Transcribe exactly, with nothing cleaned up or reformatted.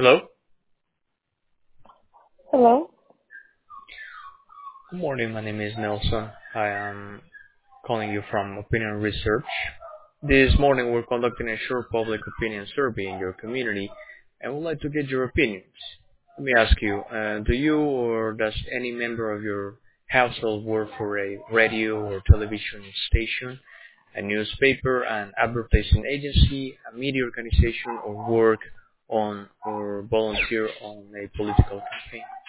Hello. Hello? Good morning. My name is Nelson. I am calling you from Opinion Research. This morning we're conducting a short public opinion survey in your community and would like to get your opinions. Let me ask you, uh, do you or does any member of your household work for a radio or television station, a newspaper, an advertising agency, a media organization, or work on or volunteer on a political campaign?